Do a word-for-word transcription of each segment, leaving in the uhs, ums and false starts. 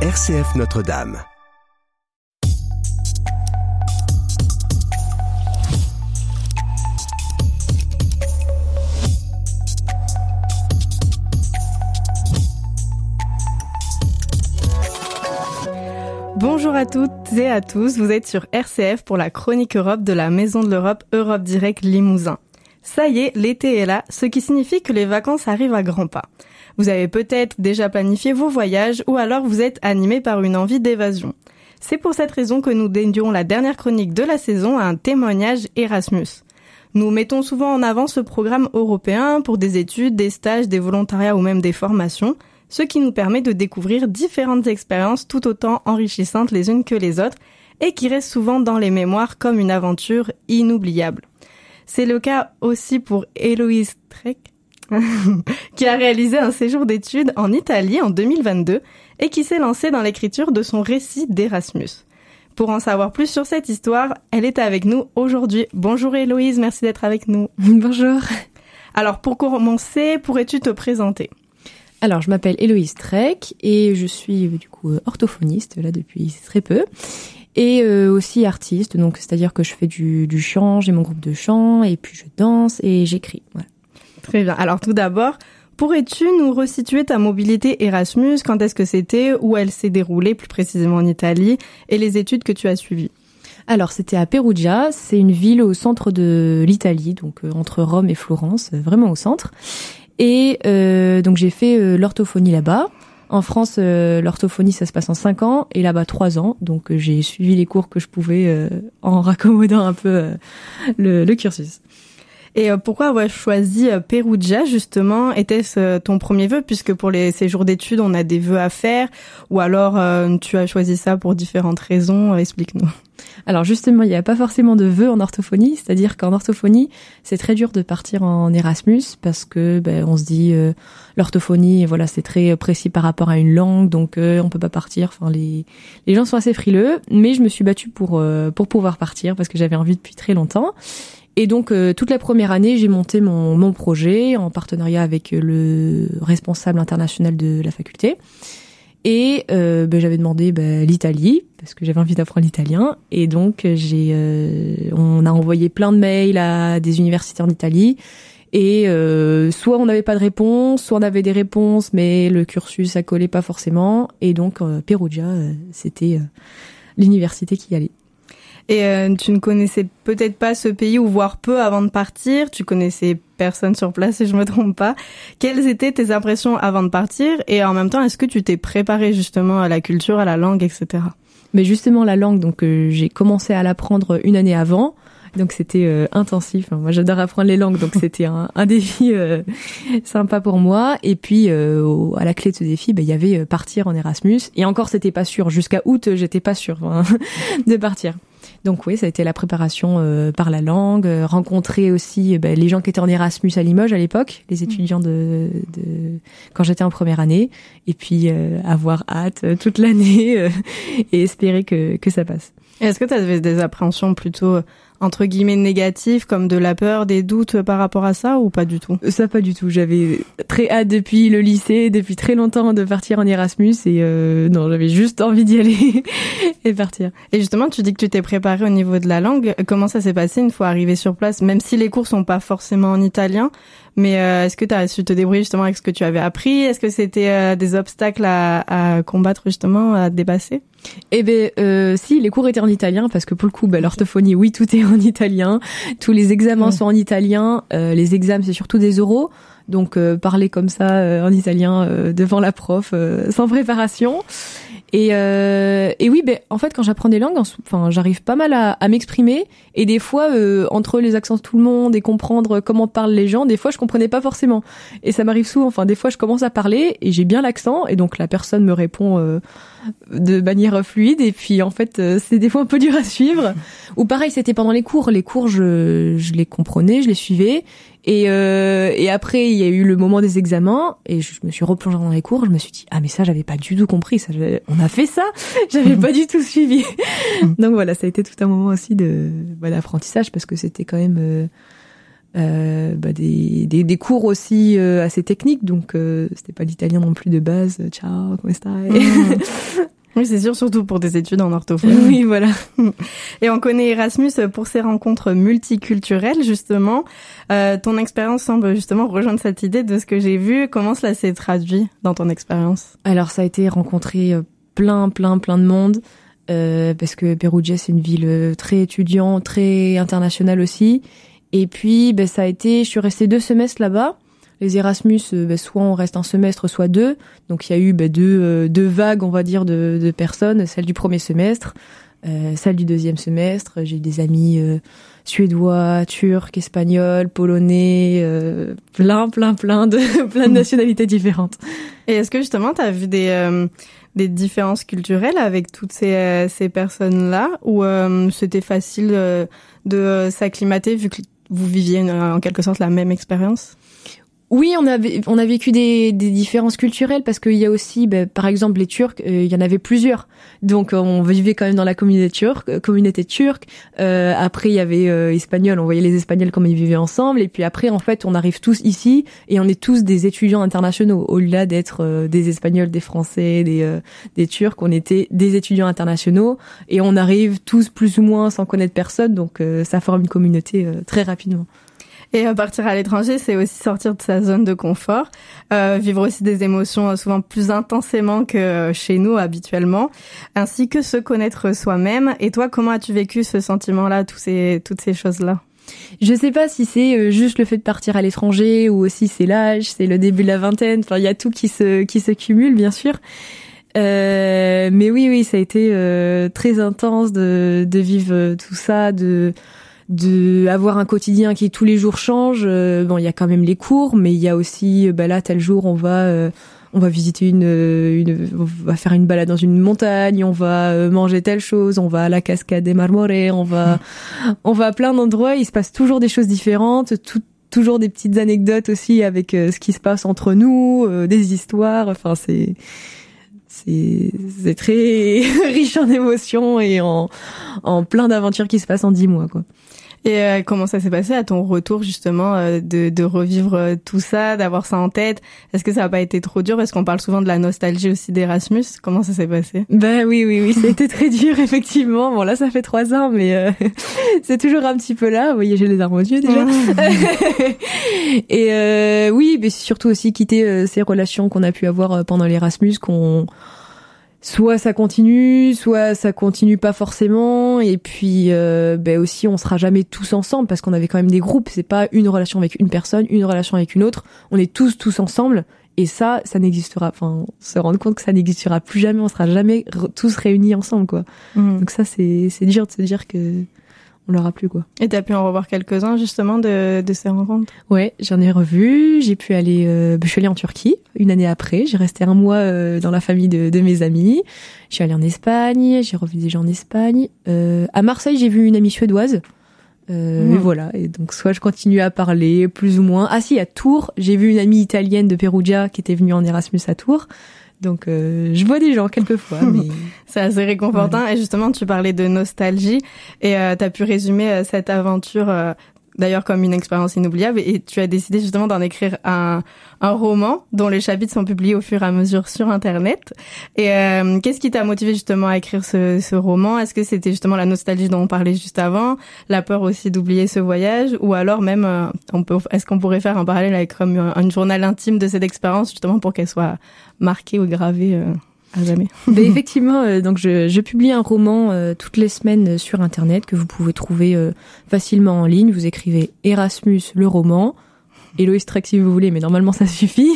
R C F Notre-Dame. Bonjour à toutes et à tous, vous êtes sur R C F pour la chronique Europe de la Maison de l'Europe Europe Direct Limousin. Ça y est, l'été est là, ce qui signifie que les vacances arrivent à grands pas. Vous avez peut-être déjà planifié vos voyages ou alors vous êtes animé par une envie d'évasion. C'est pour cette raison que nous dédions la dernière chronique de la saison à un témoignage Erasmus. Nous mettons souvent en avant ce programme européen pour des études, des stages, des volontariats ou même des formations, ce qui nous permet de découvrir différentes expériences tout autant enrichissantes les unes que les autres et qui restent souvent dans les mémoires comme une aventure inoubliable. C'est le cas aussi pour Héloïse Trek, qui a réalisé un séjour d'études en Italie en deux mille vingt-deux et qui s'est lancée dans l'écriture de son récit d'Erasmus. Pour en savoir plus sur cette histoire, elle est avec nous aujourd'hui. Bonjour Héloïse, merci d'être avec nous. Bonjour. Alors pour commencer, pourrais-tu te présenter ? Alors, je m'appelle Héloïse Trek et je suis du coup orthophoniste là depuis très peu et euh, aussi artiste, donc c'est-à-dire que je fais du, du chant, j'ai mon groupe de chant et puis je danse et j'écris. Voilà. Très bien. Alors tout d'abord, pourrais-tu nous resituer ta mobilité Erasmus ? Quand est-ce que c'était ? Où elle s'est déroulée plus précisément en Italie et les études que tu as suivies ? Alors, c'était à Perugia, c'est une ville au centre de l'Italie, donc euh, entre Rome et Florence, euh, vraiment au centre. Et euh, donc j'ai fait euh, l'orthophonie là-bas. En France, euh, l'orthophonie, ça se passe en cinq ans, et là-bas trois ans. Donc euh, j'ai suivi les cours que je pouvais euh, en raccommodant un peu euh, le, le cursus. Et euh, pourquoi avoir choisi euh, Perugia, justement ? Était-ce euh, ton premier vœu ? Puisque pour les séjours d'études, on a des vœux à faire. Ou alors, euh, tu as choisi ça pour différentes raisons ? euh, Explique-nous. Alors justement, il n'y a pas forcément de vœux en orthophonie, c'est-à-dire qu'en orthophonie, c'est très dur de partir en Erasmus parce que ben on se dit euh, l'orthophonie, voilà, c'est très précis par rapport à une langue, donc euh, on peut pas partir. Enfin, les les gens sont assez frileux, mais je me suis battue pour euh, pour pouvoir partir parce que j'avais envie depuis très longtemps. Et donc euh, toute la première année, j'ai monté mon mon projet en partenariat avec le responsable international de la faculté. Et euh, ben, j'avais demandé ben, l'Italie parce que j'avais envie d'apprendre l'italien et donc j'ai euh, on a envoyé plein de mails à des universités en Italie et euh, soit on n'avait pas de réponse, soit on avait des réponses mais le cursus ça collait pas forcément et donc euh, Perugia euh, c'était euh, l'université qui y allait. Et euh, tu ne connaissais peut-être pas ce pays, ou voire peu avant de partir. Tu connaissais personne sur place, si je me trompe pas. Quelles étaient tes impressions avant de partir ? Et en même temps, est-ce que tu t'es préparé justement à la culture, à la langue, et cetera. Mais justement, la langue, donc euh, j'ai commencé à l'apprendre une année avant. Donc c'était euh, intensif. Moi, j'adore apprendre les langues, donc c'était un, un défi euh, sympa pour moi. Et puis euh, au, à la clé de ce défi, bah, il y avait euh, partir en Erasmus. Et encore, c'était pas sûr. Jusqu'à août, j'étais pas sûre hein, de partir. Donc oui, ça a été la préparation euh, par la langue, euh, rencontrer aussi euh, bah, les gens qui étaient en Erasmus à Limoges à l'époque, les étudiants de, de quand j'étais en première année, et puis euh, avoir hâte euh, toute l'année euh, et espérer que que ça passe. Et est-ce que tu avais des appréhensions plutôt entre guillemets négatives, comme de la peur, des doutes par rapport à ça, ou pas du tout ? Ça, pas du tout. J'avais très hâte depuis le lycée, depuis très longtemps de partir en Erasmus et euh, non, j'avais juste envie d'y aller et partir. Et justement, tu dis que tu t'es préparée au niveau de la langue. Comment ça s'est passé une fois arrivée sur place ? Même si les cours sont pas forcément en italien, mais euh, est-ce que tu as su te débrouiller justement avec ce que tu avais appris ? Est-ce que c'était euh, des obstacles à, à combattre justement, à dépasser ? Eh ben, euh, si, les cours étaient en italien parce que pour le coup, ben, l'orthophonie, oui, tout est en italien. Tous les examens ouais. sont en italien. Euh, les examens, c'est surtout des oraux. Donc, euh, parler comme ça euh, en italien euh, devant la prof, euh, sans préparation. Et, euh, et oui, ben en fait, quand j'apprends des langues, enfin, j'arrive pas mal à, à m'exprimer. Et des fois, euh, entre les accents de tout le monde et comprendre comment parlent les gens, des fois, je comprenais pas forcément. Et ça m'arrive souvent. Enfin, des fois, je commence à parler et j'ai bien l'accent, et donc la personne me répond euh, de manière fluide. Et puis, en fait, euh, c'est des fois un peu dur à suivre. Ou pareil, c'était pendant les cours. Les cours, je, je les comprenais, je les suivais. Et, euh, et après, il y a eu le moment des examens et je me suis replongée dans les cours. Je me suis dit, ah mais ça, j'avais pas du tout compris. Ça, on a fait ça, j'avais pas du tout suivi. Donc voilà, ça a été tout un moment aussi de bah, d'apprentissage parce que c'était quand même euh, euh, bah, des, des, des cours aussi euh, assez techniques. Donc euh, c'était pas l'italien non plus de base. Ciao, come stai? Oui, c'est sûr, surtout pour des études en orthophonie. Oui, voilà. Et on connaît Erasmus pour ses rencontres multiculturelles, justement. Euh, ton expérience semble justement rejoindre cette idée de ce que j'ai vu. Comment cela s'est traduit dans ton expérience? Alors, ça a été rencontrer plein, plein, plein de monde. Euh, parce que Perugia, c'est une ville très étudiante, très internationale aussi. Et puis, ben, ça a été, je suis restée deux semestres là-bas. Les Erasmus, ben, soit on reste un semestre, soit deux. Donc, il y a eu ben, deux, euh, deux vagues, on va dire, de, de personnes. Celle du premier semestre, euh, celle du deuxième semestre. J'ai des amis euh, suédois, turcs, espagnols, polonais, euh, plein, plein, plein de, plein de nationalités différentes. Et est-ce que justement, tu as vu des... Euh... des différences culturelles avec toutes ces, euh, ces personnes-là, ou euh, c'était facile euh, de euh, s'acclimater vu que vous viviez une, en quelque sorte la même expérience? Oui, on a on a vécu des, des différences culturelles parce qu'il y a aussi, ben, par exemple, les Turcs, euh, il y en avait plusieurs. Donc on vivait quand même dans la communauté turque, communauté turque. Euh, après il y avait euh, Espagnols, on voyait les Espagnols comme ils vivaient ensemble. Et puis après, en fait, on arrive tous ici et on est tous des étudiants internationaux. Au-delà d'être euh, des Espagnols, des Français, des euh, des Turcs, on était des étudiants internationaux et on arrive tous plus ou moins sans connaître personne. Donc euh, ça forme une communauté euh, très rapidement. Et euh, partir à l'étranger, c'est aussi sortir de sa zone de confort, euh, vivre aussi des émotions euh, souvent plus intensément que euh, chez nous habituellement, ainsi que se connaître soi-même. Et toi, comment as-tu vécu ce sentiment-là, tous ces, toutes ces choses-là? Je sais pas si c'est juste le fait de partir à l'étranger ou aussi c'est l'âge, c'est le début de la vingtaine. Enfin, il y a tout qui se qui se cumule, bien sûr. Euh, mais oui, oui, ça a été euh, très intense de de vivre tout ça, de de avoir un quotidien qui tous les jours change. Euh, bon, il y a quand même les cours, mais il y a aussi, bah là, tel jour, on va, euh, on va visiter une, une, on va faire une balade dans une montagne, on va manger telle chose, on va à la cascade des Marmore, on va, on va à plein d'endroits. Il se passe toujours des choses différentes, tout, toujours des petites anecdotes aussi avec euh, ce qui se passe entre nous, euh, des histoires. Enfin, c'est c'est c'est très riche en émotions et en en plein d'aventures qui se passent en dix mois, quoi. Et euh, comment ça s'est passé à ton retour justement euh, de, de revivre euh, tout ça, d'avoir ça en tête? Est-ce que ça n'a pas été trop dur? Parce qu'on parle souvent de la nostalgie aussi d'Erasmus. Comment ça s'est passé? Ben oui, oui, oui, ça a été très dur effectivement. Bon là, ça fait trois ans, mais euh, c'est toujours un petit peu là. Vous voyez, j'ai les larmes aux yeux déjà. Mmh. Et euh, oui, mais surtout aussi quitter euh, ces relations qu'on a pu avoir pendant l'Erasmus, qu'on soit ça continue, soit ça continue pas forcément, et puis euh, ben aussi on sera jamais tous ensemble parce qu'on avait quand même des groupes, c'est pas une relation avec une personne, une relation avec une autre, on est tous tous ensemble, et ça, ça n'existera, enfin, se rendre compte que ça n'existera plus jamais, on sera jamais re- tous réunis ensemble, quoi. Mmh. Donc ça, c'est c'est dur de se dire que on l'aura plus, quoi. Et t'as pu en revoir quelques-uns, justement, de, de ces rencontres? Ouais, j'en ai revu. J'ai pu aller, euh, je suis allée en Turquie une année après. J'ai resté un mois euh, dans la famille de, de mes amis. Je suis allée en Espagne. J'ai revu des gens en Espagne. Euh, à Marseille, j'ai vu une amie suédoise. Euh, mmh. Et voilà. Et donc, soit je continue à parler, plus ou moins. Ah si, à Tours, j'ai vu une amie italienne de Perugia qui était venue en Erasmus à Tours. Donc, euh, je vois des gens quelquefois, mais c'est assez réconfortant. Ouais. Et justement, tu parlais de nostalgie et euh, tu as pu résumer euh, cette aventure euh, d'ailleurs comme une expérience inoubliable, et tu as décidé justement d'en écrire un, un roman dont les chapitres sont publiés au fur et à mesure sur Internet. Et euh, qu'est-ce qui t'a motivé justement à écrire ce, ce roman? Est-ce que c'était justement la nostalgie dont on parlait juste avant, la peur aussi d'oublier ce voyage, ou alors même, euh, on peut, est-ce qu'on pourrait faire un parallèle avec comme un, un journal intime de cette expérience justement pour qu'elle soit marquée ou gravée euh à jamais? Ben effectivement, euh, donc je, je publie un roman euh, toutes les semaines sur Internet que vous pouvez trouver euh, facilement en ligne. Vous écrivez Erasmus le roman, Héloïse Trek si vous voulez, mais normalement ça suffit.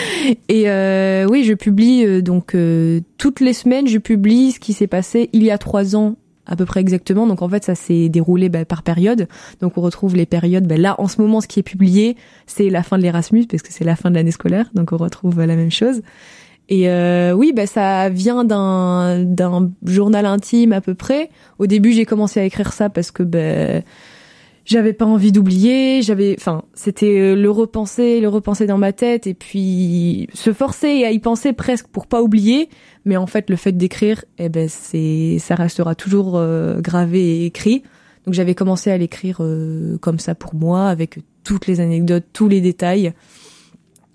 Et euh, oui, je publie euh, donc euh, toutes les semaines, je publie ce qui s'est passé il y a trois ans à peu près exactement. Donc en fait, ça s'est déroulé bah, par période. Donc on retrouve les périodes. Bah, là, en ce moment, ce qui est publié, c'est la fin de l'Erasmus parce que c'est la fin de l'année scolaire. Donc on retrouve bah, la même chose. Et euh, oui, bah ça vient d'un d'un journal intime à peu près. Au début, j'ai commencé à écrire ça parce que bah, j'avais pas envie d'oublier. J'avais, enfin, c'était le repenser, le repenser dans ma tête, et puis se forcer à y penser presque pour pas oublier. Mais en fait, le fait d'écrire, eh ben c'est, ça restera toujours euh, gravé et écrit. Donc j'avais commencé à l'écrire euh, comme ça pour moi, avec toutes les anecdotes, tous les détails.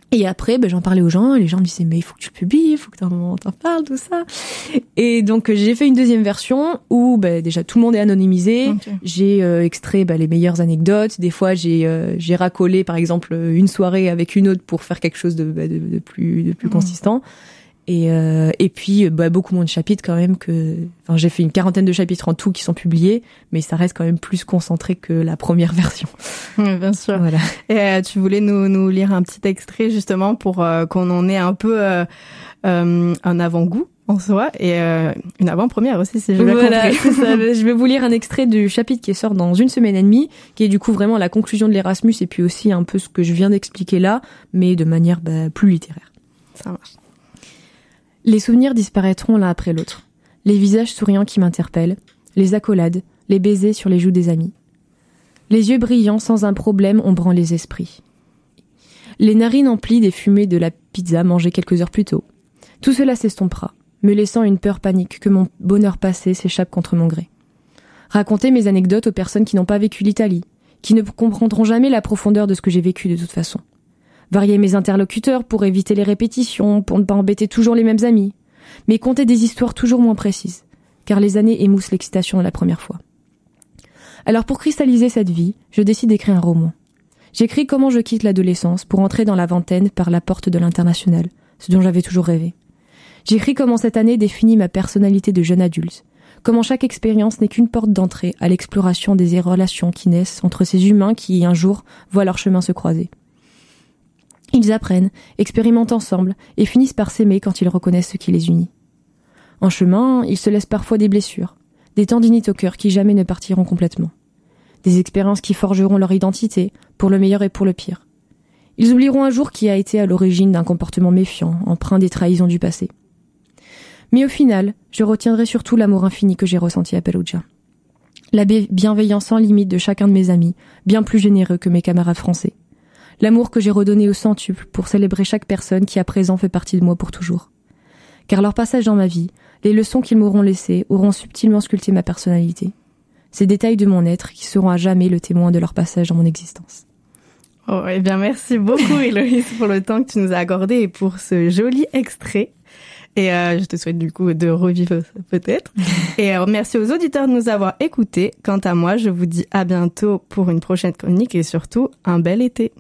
Et après, ben, j'en parlais aux gens, et les gens me disaient, mais il faut que tu le publies, il faut que t'en, t'en parles, tout ça. Et donc, j'ai fait une deuxième version où, ben, déjà, tout le monde est anonymisé. Okay. J'ai euh, extrait ben, les meilleures anecdotes. Des fois, j'ai euh, j'ai racolé, par exemple, une soirée avec une autre pour faire quelque chose de, ben, de, de plus, de plus mmh. consistant. Et, euh, et puis, bah, beaucoup moins de chapitres quand même que... Enfin, j'ai fait une quarantaine de chapitres en tout qui sont publiés, mais ça reste quand même plus concentré que la première version. Oui, bien sûr. Voilà. Et euh, tu voulais nous, nous lire un petit extrait justement pour euh, qu'on en ait un peu euh, euh, un avant-goût en soi et euh, une avant-première aussi, si j'ai bien voilà, compris. Ça, je vais vous lire un extrait du chapitre qui sort dans une semaine et demie, qui est du coup vraiment la conclusion de l'Erasmus et puis aussi un peu ce que je viens d'expliquer là, mais de manière bah, plus littéraire. Ça marche. Les souvenirs disparaîtront l'un après l'autre. Les visages souriants qui m'interpellent, les accolades, les baisers sur les joues des amis. Les yeux brillants sans un problème ombrant les esprits. Les narines emplies des fumées de la pizza mangée quelques heures plus tôt. Tout cela s'estompera, me laissant une peur panique que mon bonheur passé s'échappe contre mon gré. Raconter mes anecdotes aux personnes qui n'ont pas vécu l'Italie, qui ne comprendront jamais la profondeur de ce que j'ai vécu de toute façon. Varier mes interlocuteurs pour éviter les répétitions, pour ne pas embêter toujours les mêmes amis. Mais conter des histoires toujours moins précises, car les années émoussent l'excitation de la première fois. Alors pour cristalliser cette vie, je décide d'écrire un roman. J'écris comment je quitte l'adolescence pour entrer dans la vingtaine par la porte de l'international, ce dont j'avais toujours rêvé. J'écris comment cette année définit ma personnalité de jeune adulte, comment chaque expérience n'est qu'une porte d'entrée à l'exploration des relations qui naissent entre ces humains qui, un jour, voient leur chemin se croiser. Ils apprennent, expérimentent ensemble et finissent par s'aimer quand ils reconnaissent ce qui les unit. En chemin, ils se laissent parfois des blessures, des tendinites au cœur qui jamais ne partiront complètement. Des expériences qui forgeront leur identité, pour le meilleur et pour le pire. Ils oublieront un jour qui a été à l'origine d'un comportement méfiant, empreint des trahisons du passé. Mais au final, je retiendrai surtout l'amour infini que j'ai ressenti à Perugia. La bienveillance sans limite de chacun de mes amis, bien plus généreux que mes camarades français. L'amour que j'ai redonné au centuple pour célébrer chaque personne qui à présent fait partie de moi pour toujours. Car leur passage dans ma vie, les leçons qu'ils m'auront laissées auront subtilement sculpté ma personnalité. Ces détails de mon être qui seront à jamais le témoin de leur passage dans mon existence. Oh, eh bien, merci beaucoup, Héloïse, pour le temps que tu nous as accordé et pour ce joli extrait. Et euh, je te souhaite du coup de revivre ça peut-être. Et euh, merci aux auditeurs de nous avoir écoutés. Quant à moi, je vous dis à bientôt pour une prochaine chronique et surtout un bel été.